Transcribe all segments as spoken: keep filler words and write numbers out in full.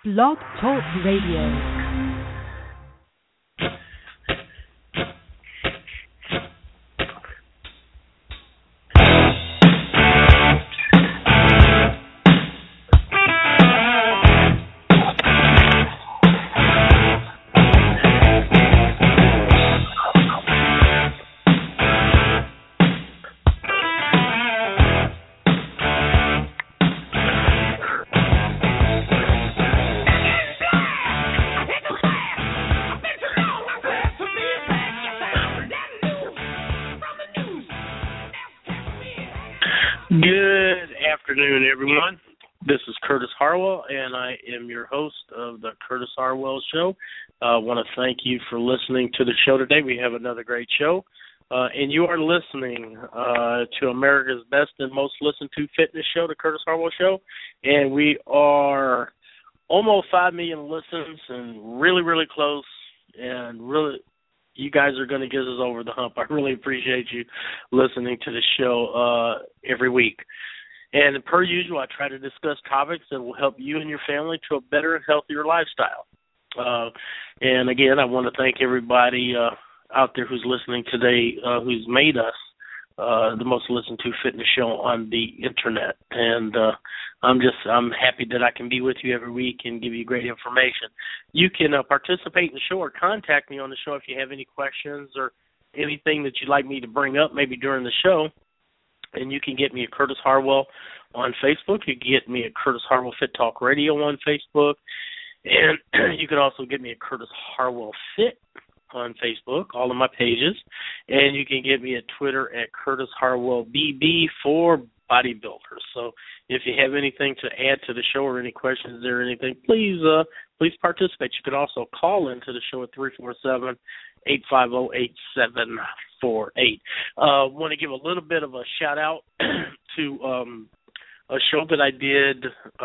Blog Talk Radio. Good afternoon, everyone. This is Curtis Harwell, and I am your host of the Curtis Harwell Show. I uh, want to thank you for listening to the show today. We have another great show, uh, and you are listening uh, to America's best and most listened to fitness show, the Curtis Harwell Show, and we are almost five million listens and really, really close, and really you guys are going to get us over the hump. I really appreciate you listening to the show uh, every week. And per usual, I try to discuss topics that will help you and your family to a better and healthier lifestyle. Uh, and again, I want to thank everybody uh, out there who's listening today, uh, who's made us uh, the most listened to fitness show on the internet. And uh, I'm just I'm happy that I can be with you every week and give you great information. You can uh, participate in the show or contact me on the show if you have any questions or anything that you'd like me to bring up maybe during the show. And you can get me at Curtis Harwell on Facebook. You can get me at Curtis Harwell Fit Talk Radio on Facebook. And you can also get me at Curtis Harwell Fit on Facebook, all of my pages. And you can get me at Twitter at Curtis Harwell B B for bodybuilders. So if you have anything to add to the show or any questions or anything, please uh, please participate. You can also call into the show at three four seven, eight five zero, eight seven four eight. I uh, want to give a little bit of a shout-out to um, a show that I did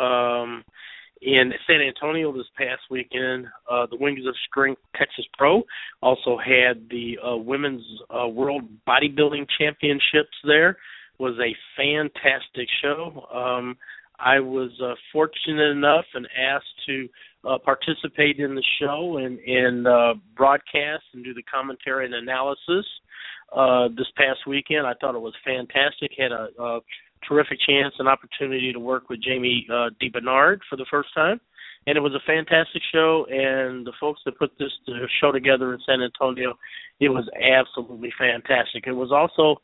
um, in San Antonio this past weekend. Uh, the Wings of Strength Texas Pro also had the uh, Women's uh, World Bodybuilding Championships there. Was a fantastic show. Um, I was uh, fortunate enough and asked to uh, participate in the show and, and uh, broadcast and do the commentary and analysis uh, this past weekend. I thought it was fantastic. Had a, a terrific chance and opportunity to work with Jamie uh, DeBernard for the first time. And it was a fantastic show, and the folks that put this show together in San Antonio, it was absolutely fantastic. It was also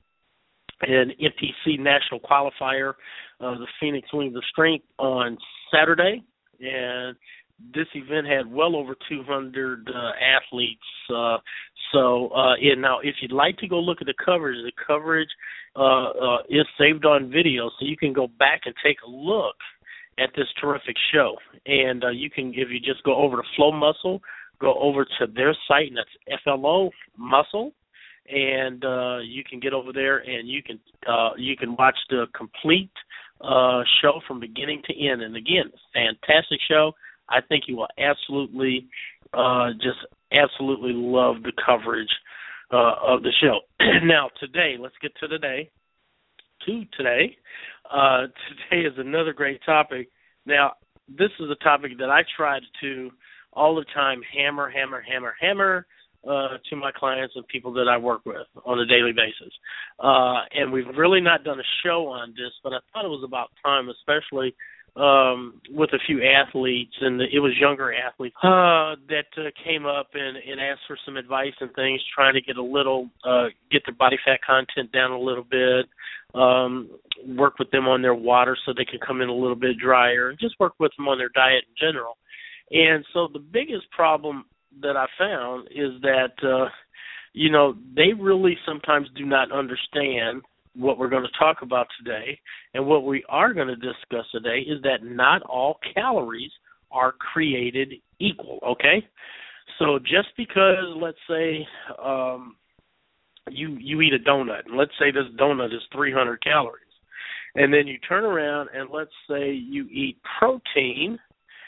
an N P C national qualifier, uh, the Phoenix Wings of Strength on Saturday, and this event had well over two hundred uh, athletes. Uh, so, uh, and now if you'd like to go look at the coverage, the coverage uh, uh, is saved on video, so you can go back and take a look at this terrific show. And uh, you can, if you just go over to Flow Muscle, go over to their site, and that's F L O Muscle. And uh, you can get over there and you can uh, you can watch the complete uh, show from beginning to end. And again, fantastic show. I think you will absolutely uh, just absolutely love the coverage uh, of the show. Now today, let's get to today. To today, uh, today is another great topic. Now this is a topic that I try to all the time hammer, hammer, hammer, hammer. Uh, to my clients and people that I work with on a daily basis. Uh, and we've really not done a show on this, but I thought it was about time, especially um, with a few athletes, and it was younger athletes uh, that uh, came up and, and asked for some advice and things, trying to get a little, uh, get their body fat content down a little bit, um, work with them on their water so they can come in a little bit drier, and just work with them on their diet in general. And so the biggest problem that I found is that, uh, you know, they really sometimes do not understand what we're going to talk about today. And what we are going to discuss today is that not all calories are created equal, okay? So just because, let's say, um, you, you eat a donut, and let's say this donut is three hundred calories, and then you turn around and let's say you eat protein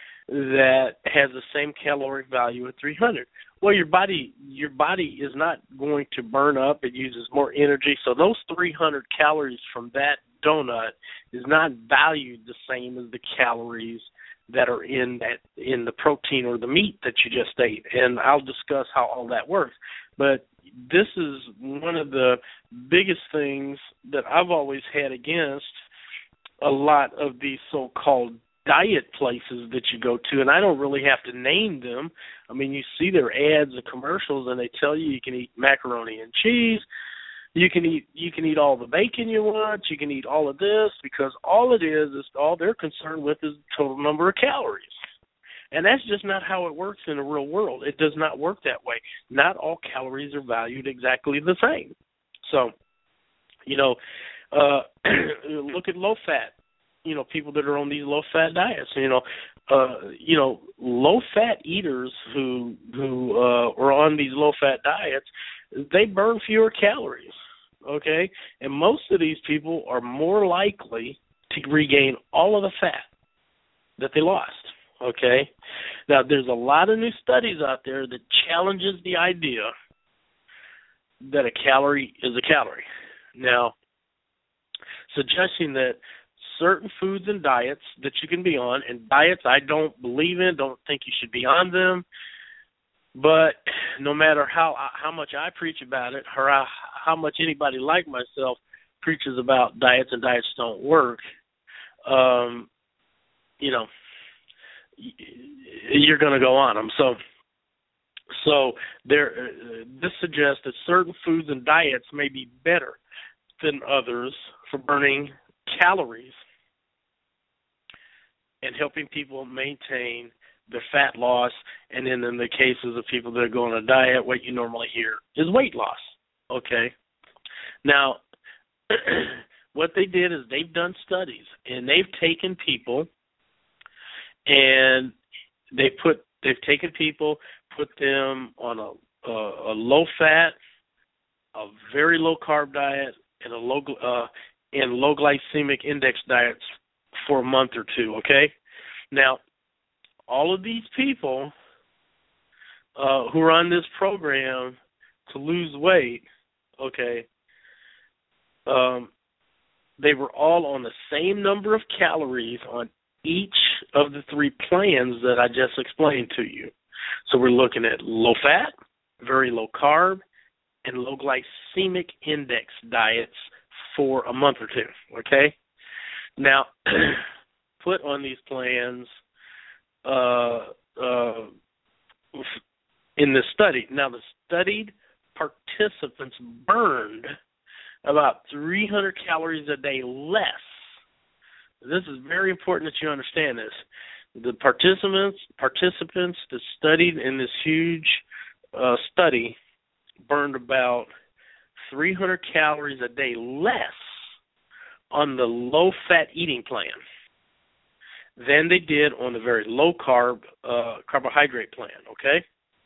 that has the same caloric value at three hundred. Well, your body your body is not going to burn up. It uses more energy. So those three hundred calories from that donut is not valued the same as the calories that are in that in the protein or the meat that you just ate, and I'll discuss how all that works. But this is one of the biggest things that I've always had against a lot of these so-called diet places that you go to, and I don't really have to name them. I mean, you see their ads and commercials, and they tell you you can eat macaroni and cheese, you can eat you can eat all the bacon you want, you can eat all of this, because all it is is all they're concerned with is the total number of calories. And that's just not how it works in the real world. It does not work that way. Not all calories are valued exactly the same. So, you know, uh, look at low fat. You know, people that are on these low fat diets. You know, uh, you know, low fat eaters who who uh, are on these low fat diets, they burn fewer calories. Okay, and most of these people are more likely to regain all of the fat that they lost. Okay, now there's a lot of new studies out there that challenges the idea that a calorie is a calorie. Now, suggesting that certain foods and diets that you can be on, and diets I don't believe in, don't think you should be on them, but no matter how how much I preach about it, or how, how much anybody like myself preaches about diets and diets don't work, um, you know, you're going to go on them. So, so there, uh, this suggests that certain foods and diets may be better than others for burning calories and helping people maintain their fat loss. And then in the cases of people that are going on a diet, what you normally hear is weight loss. Okay. Now, what they did is they've done studies, and they've taken people and they put they've taken people, put them on a, a, a low fat, a very low carb diet, and a low uh, and low glycemic index diets for a month or two. Okay, now all of these people uh, who are on this program to lose weight, okay, um, they were all on the same number of calories on each of the three plans that I just explained to you. So we're looking at low fat, very low carb, and low glycemic index diets for a month or two, okay? Now, put on these plans uh, uh, in the study. Now, the studied participants burned about three hundred calories a day less. This is very important that you understand this. The participants participants that studied in this huge uh, study burned about three hundred calories a day less on the low-fat eating plan than they did on the very low-carb uh, carbohydrate plan, okay?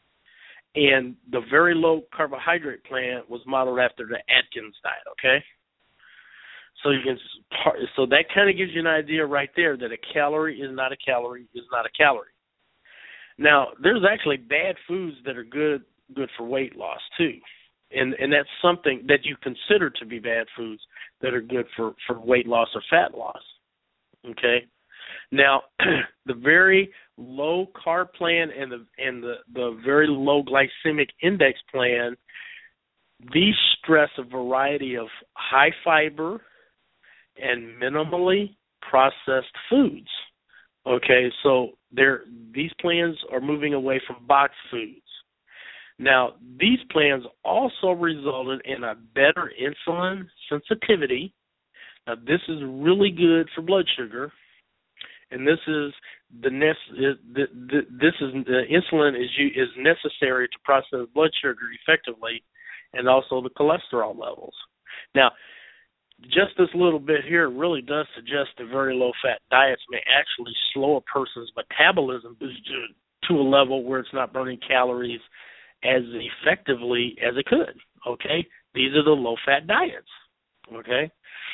And the very low-carbohydrate plan was modeled after the Atkins diet, okay? So you can, so that kind of gives you an idea right there that a calorie is not a calorie is not a calorie. Now, there's actually bad foods that are good good for weight loss too, and and that's something that you consider to be bad foods that are good for, for weight loss or fat loss. Okay. Now, the very low carb plan and the and the, the very low glycemic index plan, these stress a variety of high fiber and minimally processed foods. Okay, so they're, these plans are moving away from boxed foods. Now, these plans also resulted in a better insulin sensitivity. Now, this is really good for blood sugar, and this is the, the, the this is the insulin is is necessary to process blood sugar effectively, and also the cholesterol levels. Now, just this little bit here really does suggest that very low-fat diets may actually slow a person's metabolism to a level where it's not burning calories as effectively as it could, okay? These are the low-fat diets, okay?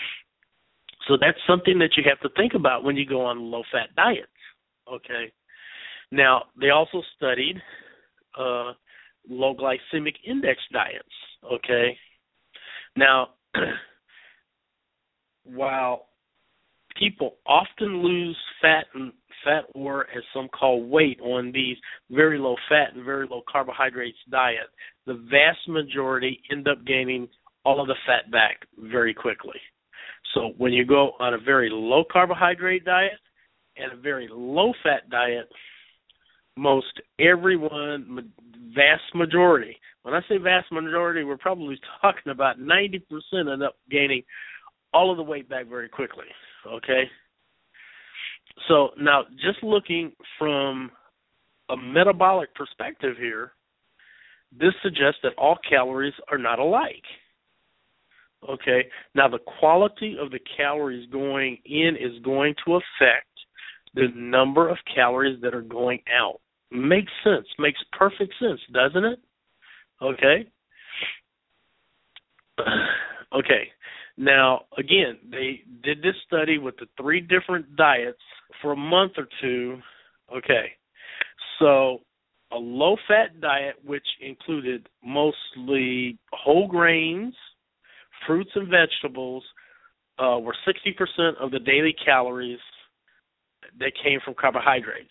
So that's something that you have to think about when you go on low-fat diets, okay? Now, they also studied uh, low glycemic index diets, okay? Now, while people often lose fat and fat or, as some call, weight on these very low fat and very low carbohydrates diet, the vast majority end up gaining all of the fat back very quickly. So when you go on a very low carbohydrate diet and a very low fat diet, most everyone, vast majority, when I say vast majority, we're probably talking about ninety percent end up gaining all of the weight back very quickly, okay? So now just looking from a metabolic perspective here, this suggests that all calories are not alike, okay? Now the quality of the calories going in is going to affect the number of calories that are going out. Makes sense. Makes perfect sense, doesn't it? Okay. Okay. Now, again, they did this study with the three different diets for a month or two. Okay. So a low-fat diet, which included mostly whole grains, fruits and vegetables, uh, were sixty percent of the daily calories that came from carbohydrates,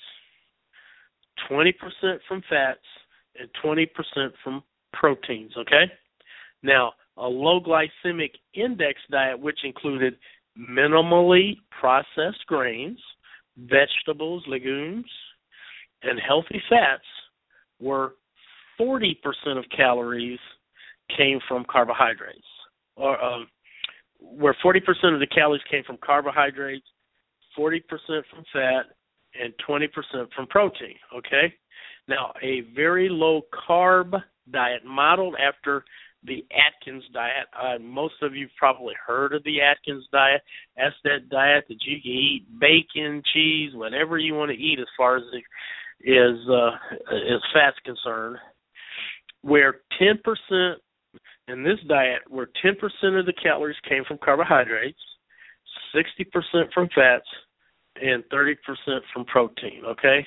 twenty percent from fats, and twenty percent from proteins, okay? Now, a low glycemic index diet, which included minimally processed grains, vegetables, legumes, and healthy fats, were forty percent of calories came from carbohydrates, or um, where forty percent of the calories came from carbohydrates, forty percent from fat, and twenty percent from protein, okay? Now, a very low-carb diet modeled after the Atkins diet. Uh, most of you have probably heard of the Atkins diet. That's that diet that you can eat bacon, cheese, whatever you want to eat as far as the, is, uh, as fat's concerned, where ten percent in this diet, where ten percent of the calories came from carbohydrates, sixty percent from fats, and thirty percent from protein, okay?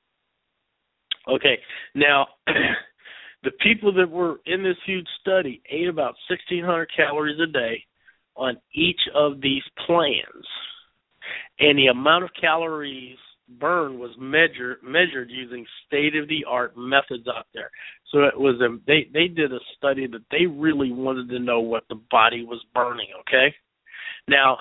Okay, now, the people that were in this huge study ate about sixteen hundred calories a day on each of these plans, and the amount of calories burned was measured measured using state-of-the-art methods out there. So it was a, they, they did a study that they really wanted to know what the body was burning, okay? Now,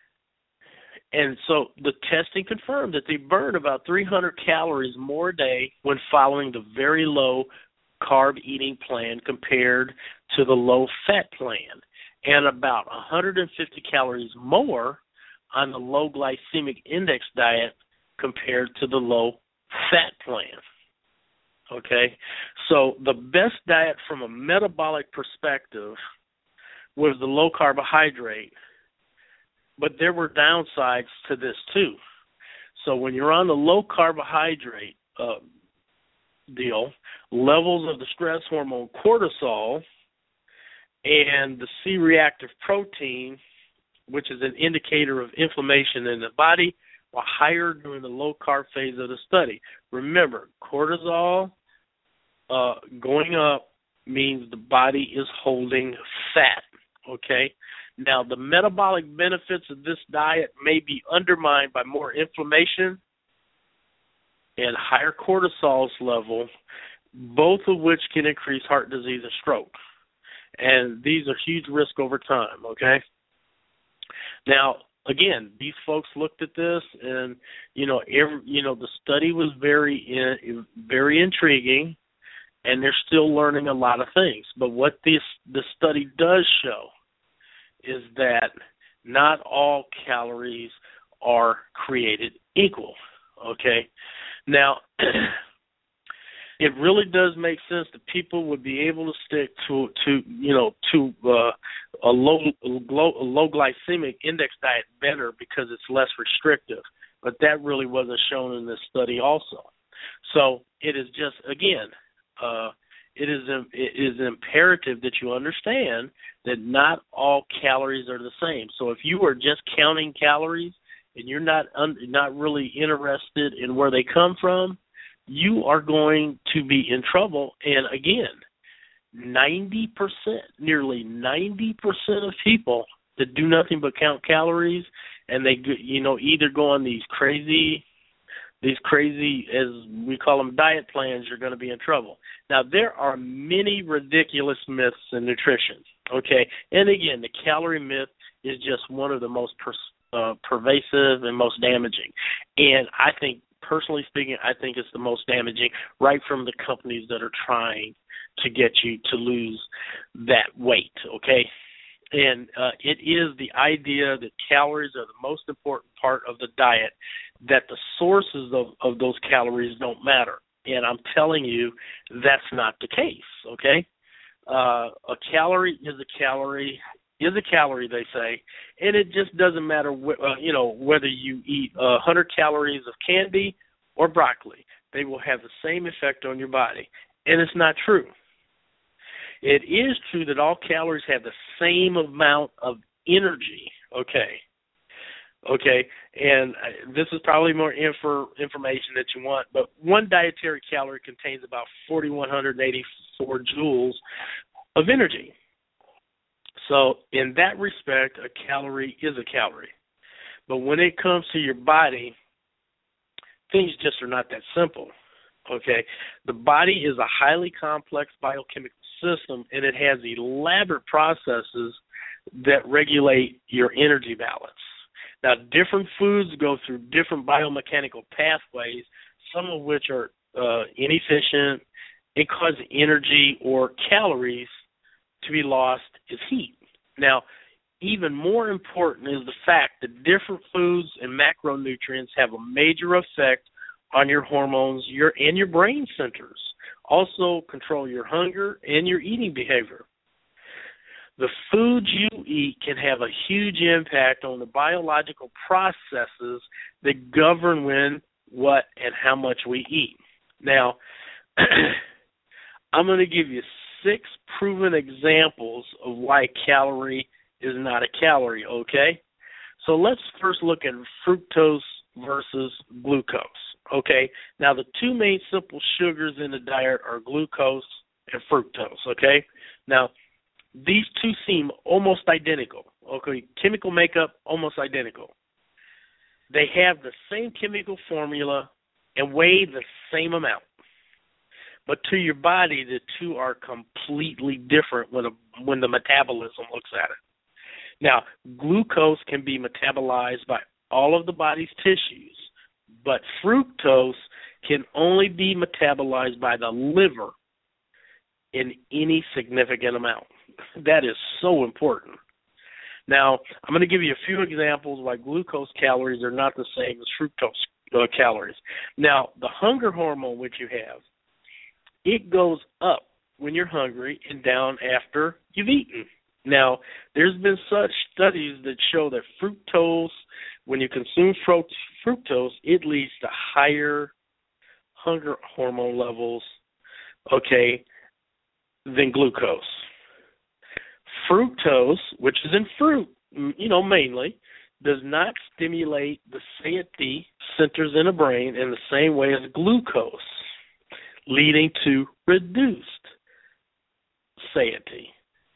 and so the testing confirmed that they burned about three hundred calories more a day when following the very low carb eating plan compared to the low fat plan, and about one hundred fifty calories more on the low glycemic index diet compared to the low fat plan. Okay? So the best diet from a metabolic perspective was the low carbohydrate. But there were downsides to this too. So when you're on the low carbohydrate uh, deal, levels of the stress hormone cortisol and the C-reactive protein, which is an indicator of inflammation in the body, were higher during the low-carb phase of the study. Remember, cortisol uh, going up means the body is holding fat, okay? Now, the metabolic benefits of this diet may be undermined by more inflammation and higher cortisol level, both of which can increase heart disease and stroke. And these are huge risks over time, okay? Now, again, these folks looked at this, and, you know, every, you know, the study was very, in, very intriguing, and they're still learning a lot of things. But what this the study does show is that not all calories are created equal, okay? Now, it really does make sense that people would be able to stick to, to you know, to uh, a low, low, low glycemic index diet better because it's less restrictive. But that really wasn't shown in this study also. So it is just, again, uh, It is, it is imperative that you understand that not all calories are the same. So if you are just counting calories and you're not un, not really interested in where they come from, you are going to be in trouble. And again, ninety percent, nearly ninety percent of people that do nothing but count calories, and they, you know, either go on these crazy these crazy, as we call them, diet plans, you're going to be in trouble. Now, there are many ridiculous myths in nutrition, okay? And again, the calorie myth is just one of the most per, uh, pervasive and most damaging. And I think, personally speaking, I think it's the most damaging right from the companies that are trying to get you to lose that weight, okay? And uh, it is the idea that calories are the most important part of the diet, that the sources of, of those calories don't matter. And I'm telling you, that's not the case, okay? Uh, a calorie is a calorie is a calorie, they say, and it just doesn't matter, wh- uh, you know, whether you eat uh, one hundred calories of candy or broccoli. They will have the same effect on your body, and it's not true. It is true that all calories have the same amount of energy, okay? Okay, and this is probably more info, information that you want, but one dietary calorie contains about four thousand one hundred eighty-four joules of energy. So in that respect, a calorie is a calorie. But when it comes to your body, things just are not that simple, okay? The body is a highly complex biochemical system, and it has elaborate processes that regulate your energy balance. Now, different foods go through different biomechanical pathways, some of which are uh, inefficient and cause energy or calories to be lost as heat. Now, even more important is the fact that different foods and macronutrients have a major effect on your hormones your and your brain centers. Also control your hunger and your eating behavior. The foods you eat can have a huge impact on the biological processes that govern when, what, and how much we eat. Now, I'm going to give you six proven examples of why calorie is not a calorie, okay? So let's first look at fructose versus glucose, okay? Now, the two main simple sugars in the diet are glucose and fructose, okay? Now, these two seem almost identical, okay? Chemical makeup, almost identical. They have the same chemical formula and weigh the same amount. But to your body, the two are completely different when, a, when the metabolism looks at it. Now, glucose can be metabolized by all of the body's tissues, but fructose can only be metabolized by the liver in any significant amount. That is so important. Now, I'm going to give you a few examples why glucose calories are not the same as fructose uh, calories. Now, the hunger hormone which you have, it goes up when you're hungry and down after you've eaten. Now, there's been such studies that show that fructose, when you consume fructose, it leads to higher hunger hormone levels, okay, than glucose. Fructose, which is in fruit, you know, mainly, does not stimulate the satiety centers in the brain in the same way as glucose, leading to reduced satiety.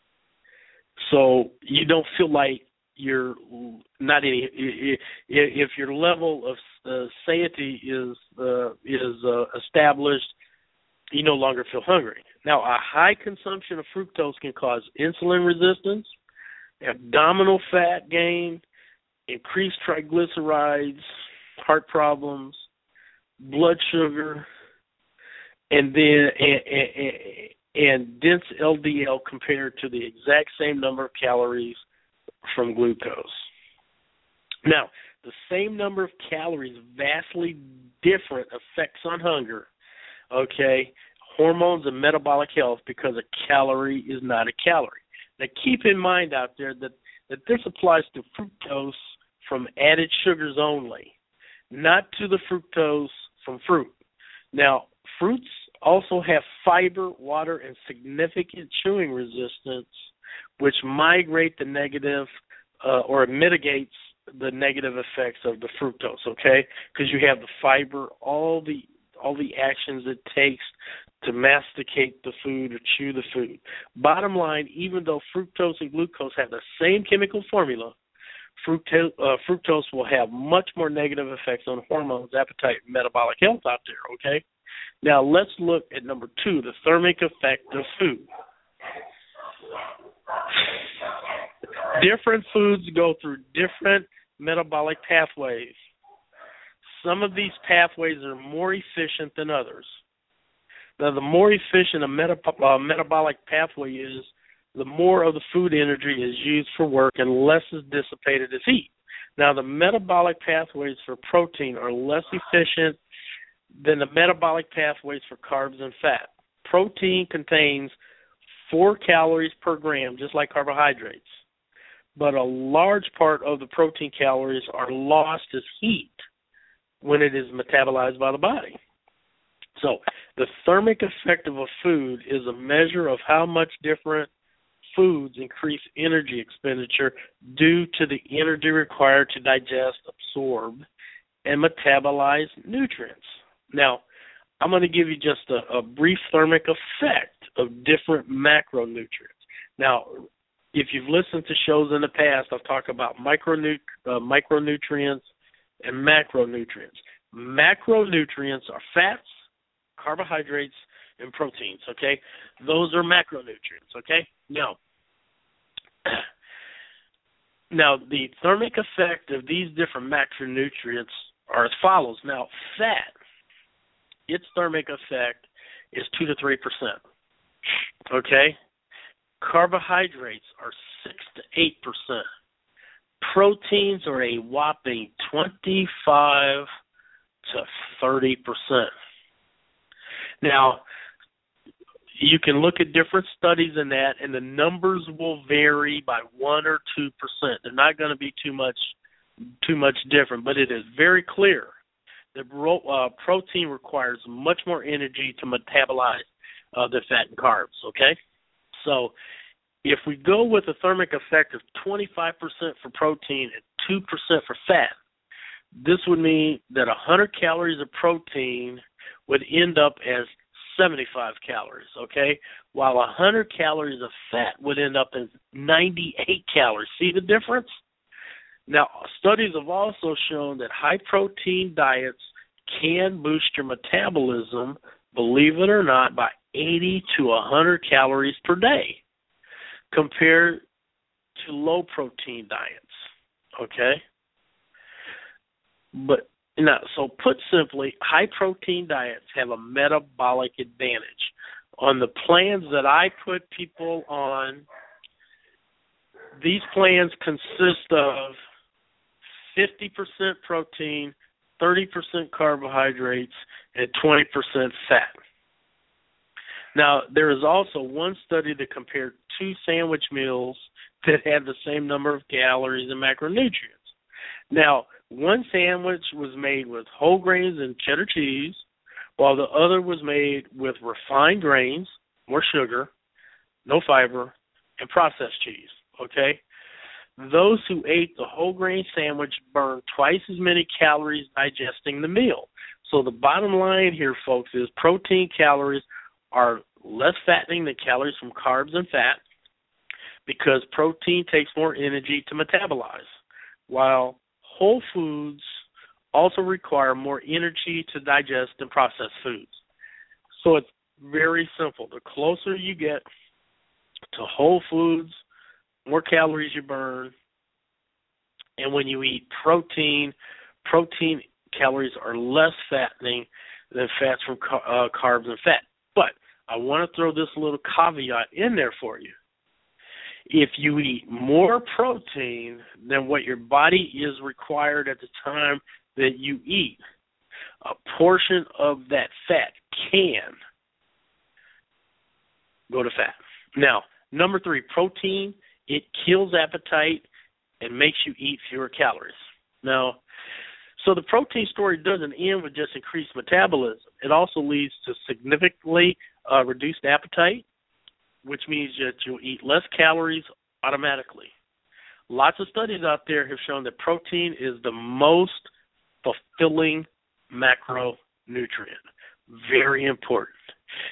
So you don't feel like you're not any. If your level of uh, satiety is uh, is uh, established, you no longer feel hungry. Now, a high consumption of fructose can cause insulin resistance, abdominal fat gain, increased triglycerides, heart problems, blood sugar, and then and, and, and dense L D L compared to the exact same number of calories from glucose. Now, the same number of calories, vastly different effects on hunger, okay, hormones and metabolic health, because a calorie is not a calorie. Now, keep in mind out there that, that this applies to fructose from added sugars only, not to the fructose from fruit. Now, fruits also have fiber, water, and significant chewing resistance, which migrate the negative uh, or mitigates the negative effects of the fructose, okay? Because you have the fiber, all the all the actions it takes to masticate the food or chew the food. Bottom line, even though fructose and glucose have the same chemical formula, fructose, uh, fructose will have much more negative effects on hormones, appetite, and metabolic health out there, okay? Now, let's look at number two, the thermic effect of food. Different foods go through different metabolic pathways. Some of these pathways are more efficient than others. Now, the more efficient a meta- uh, metabolic pathway is, the more of the food energy is used for work and less is dissipated as heat. Now, the metabolic pathways for protein are less efficient than the metabolic pathways for carbs and fat. Protein contains four calories per gram, just like carbohydrates. But a large part of the protein calories are lost as heat when it is metabolized by the body. So the thermic effect of a food is a measure of how much different foods increase energy expenditure due to the energy required to digest, absorb, and metabolize nutrients. Now, I'm going to give you just a, a brief thermic effect of different macronutrients. Now, if you've listened to shows in the past, I've talked about micronut- uh, micronutrients and macronutrients. Macronutrients are fats, carbohydrates, and proteins, okay? Those are macronutrients, okay? Now, now the thermic effect of these different macronutrients are as follows. Now, fat, its thermic effect is two to three percent, okay? Carbohydrates are six to eight percent. Proteins are a whopping twenty-five to thirty percent. Now, you can look at different studies in that, and the numbers will vary by one or two percent. They're not going to be too much, too much different, but it is very clear that uh, protein requires much more energy to metabolize uh, the fat and carbs. Okay. So if we go with a thermic effect of twenty-five percent for protein and two percent for fat, this would mean that one hundred calories of protein would end up as seventy-five calories, okay? While one hundred calories of fat would end up as ninety-eight calories. See the difference? Now, studies have also shown that high-protein diets can boost your metabolism, believe it or not, by eighty to one hundred calories per day compared to low-protein diets, okay? But now, so put simply, high-protein diets have a metabolic advantage. On the plans that I put people on, these plans consist of fifty percent protein, thirty percent carbohydrates, and twenty percent fat. Now, there is also one study that compared two sandwich meals that had the same number of calories and macronutrients. Now, one sandwich was made with whole grains and cheddar cheese, while the other was made with refined grains, more sugar, no fiber, and processed cheese, okay? Those who ate the whole grain sandwich burned twice as many calories digesting the meal. So the bottom line here, folks, is protein calories are less fattening than calories from carbs and fat because protein takes more energy to metabolize, while whole foods also require more energy to digest and process foods. So it's very simple. The closer you get to whole foods, more calories you burn. And when you eat protein, protein calories are less fattening than fats from uh, carbs and fat. But I want to throw this little caveat in there for you. If you eat more protein than what your body is required at the time that you eat, a portion of that fat can go to fat. Now, number three, protein, it kills appetite and makes you eat fewer calories. Now, so the protein story doesn't end with just increased metabolism. It also leads to significantly uh, reduced appetite, which means that you'll eat less calories automatically. Lots of studies out there have shown that protein is the most fulfilling macronutrient. Very important.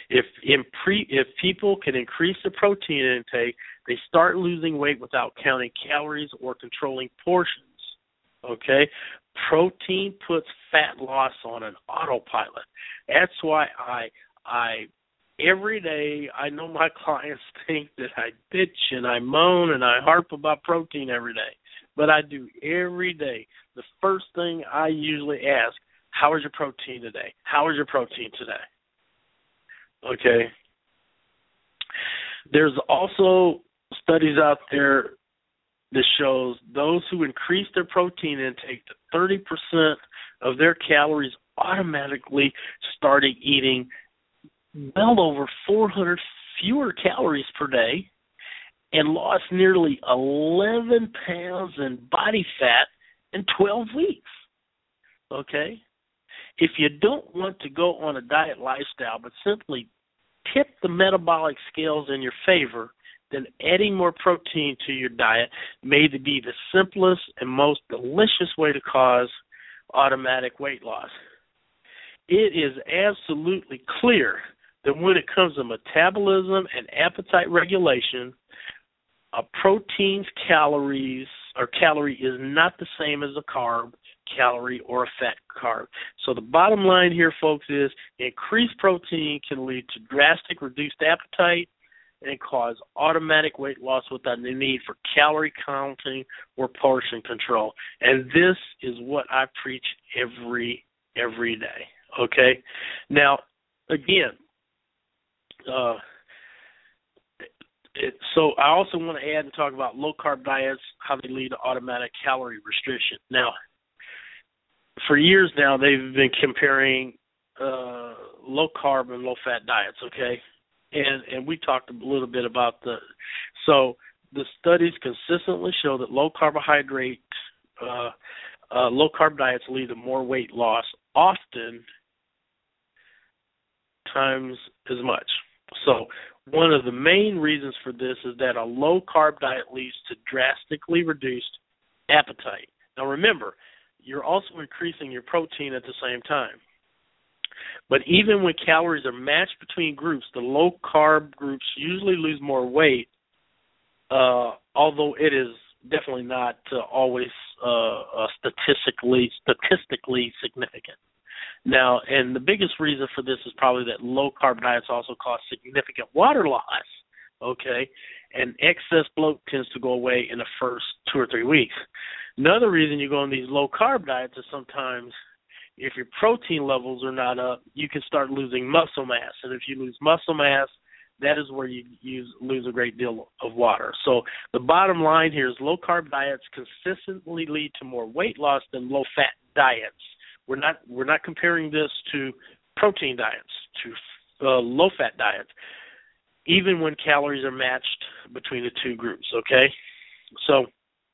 If in pre, if people can increase the protein intake, they start losing weight without counting calories or controlling portions. Okay? Protein puts fat loss on an autopilot. That's why I I every day, I know my clients think that I bitch and I moan and I harp about protein every day, but I do every day. The first thing I usually ask, how is your protein today? How is your protein today? Okay. There's also studies out there that shows those who increase their protein intake to thirty percent of their calories automatically started eating well over four hundred fewer calories per day and lost nearly eleven pounds in body fat in twelve weeks. Okay? If you don't want to go on a diet lifestyle but simply tip the metabolic scales in your favor, then adding more protein to your diet may be the simplest and most delicious way to cause automatic weight loss. It is absolutely clear that when it comes to metabolism and appetite regulation, a protein's calories or calorie is not the same as a carb, calorie, or a fat carb. So the bottom line here, folks, is increased protein can lead to drastic reduced appetite and cause automatic weight loss without the need for calorie counting or portion control. And this is what I preach every every day. Okay? Now, again, uh, it, so I also want to add and talk about low-carb diets, how they lead to automatic calorie restriction. Now, for years now, they've been comparing uh, low-carb and low-fat diets, okay? And and we talked a little bit about the – so the studies consistently show that low-carbohydrate, uh, uh, low-carb diets lead to more weight loss, often times as much. So one of the main reasons for this is that a low-carb diet leads to drastically reduced appetite. Now remember, you're also increasing your protein at the same time. But even when calories are matched between groups, the low-carb groups usually lose more weight, uh, although it is definitely not uh, always uh, uh, statistically statistically significant. Now, and the biggest reason for this is probably that low-carb diets also cause significant water loss, okay, and excess bloat tends to go away in the first two or three weeks. Another reason you go on these low-carb diets is sometimes if your protein levels are not up, you can start losing muscle mass. And if you lose muscle mass, that is where you use, lose a great deal of water. So the bottom line here is low-carb diets consistently lead to more weight loss than low-fat diets. We're not we're not comparing this to protein diets, to uh, low-fat diets, even when calories are matched between the two groups, okay? So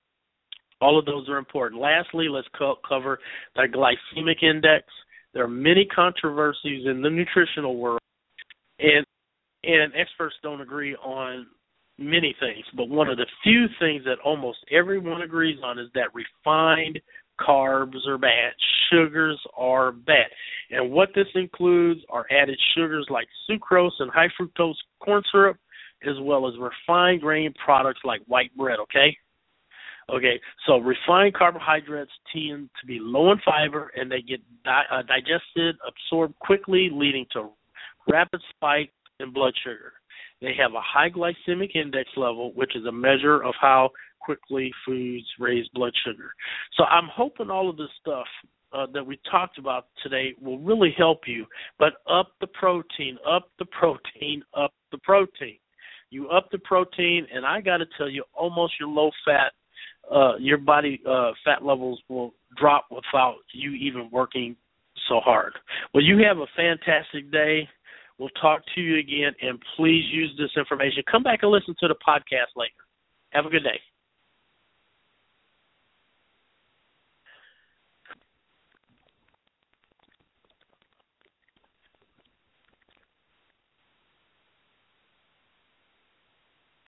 all of those are important. Lastly, let's co- cover the glycemic index. There are many controversies in the nutritional world, and and experts don't agree on many things, but one of the few things that almost everyone agrees on is that refined carbs are bad, sugars are bad. And what this includes are added sugars like sucrose and high fructose corn syrup, as well as refined grain products like white bread, okay? Okay, so refined carbohydrates tend to be low in fiber, and they get di- uh, digested, absorbed quickly, leading to rapid spike in blood sugar. They have a high glycemic index level, which is a measure of how quickly foods raise blood sugar. So I'm hoping all of this stuff uh, that we talked about today will really help you, but up the protein, up the protein, up the protein. You up the protein, and I got to tell you, almost your low-fat, uh, your body uh, fat levels will drop without you even working so hard. Well, you have a fantastic day. We'll talk to you again, and please use this information. Come back and listen to the podcast later. Have a good day.